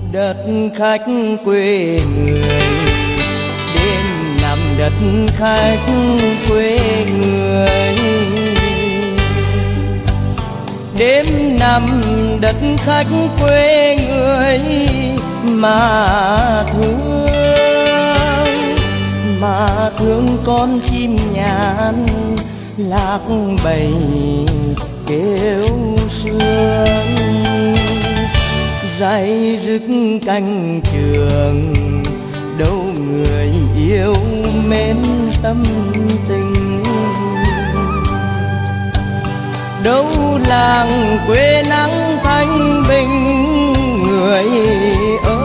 Đất khách quê người, đêm nằm đất khách quê người, đêm nằm đất khách quê người mà thương con chim nhàn lạc bầy kêu sương, dây rứt cánh trường đâu người yêu mến tâm tình, đâu làng quê nắng thanh bình người ơi.